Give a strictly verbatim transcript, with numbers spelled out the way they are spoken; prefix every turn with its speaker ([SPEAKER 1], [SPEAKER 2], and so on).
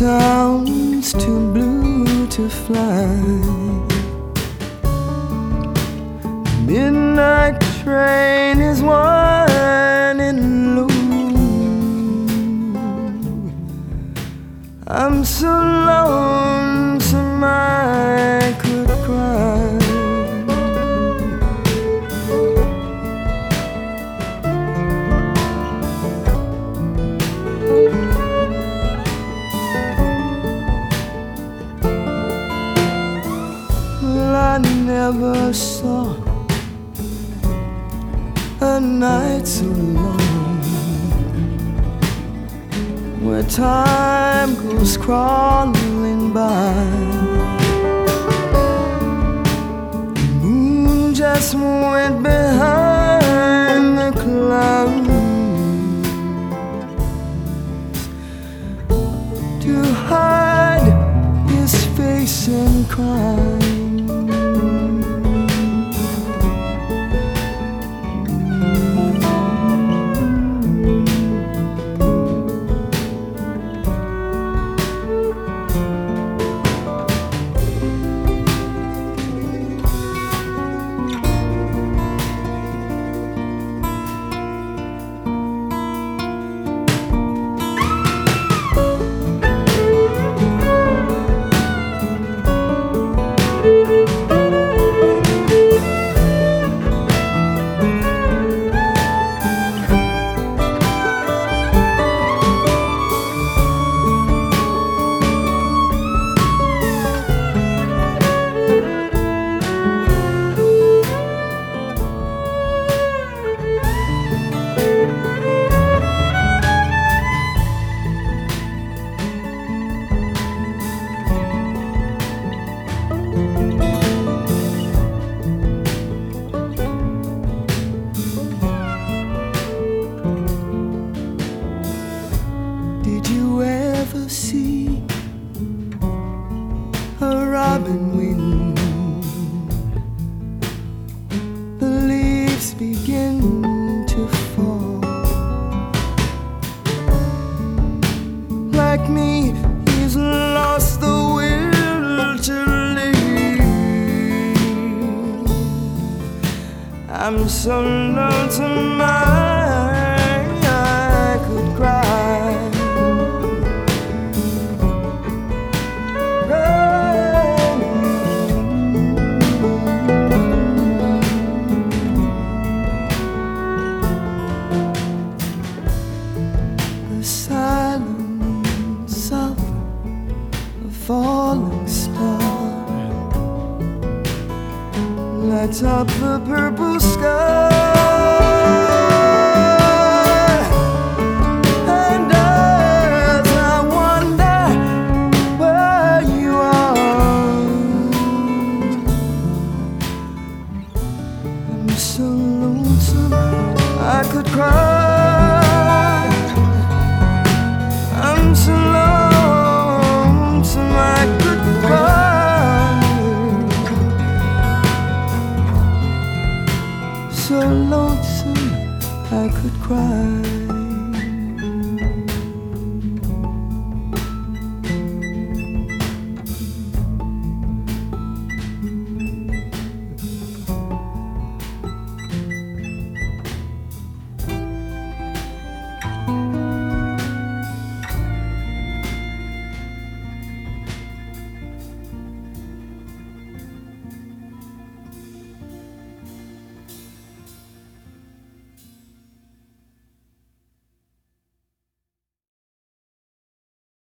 [SPEAKER 1] sounds too blue to fly. Midnight train is winding low. I'm so lonesome I could cry. Well, I never saw a night so long, where time goes crawling by. The moon just went behind the clouds to hide his face and cry. Did you ever see a robin wing? The leaves begin to fall. Like me, he's lost the will to live. I'm so lonesome I, I could cry. The silence of a falling star lights up the purple sky. And as I wonder where you are, I'm so lonesome I could cry. I'm so lonesome I could cry. So lonesome I could cry.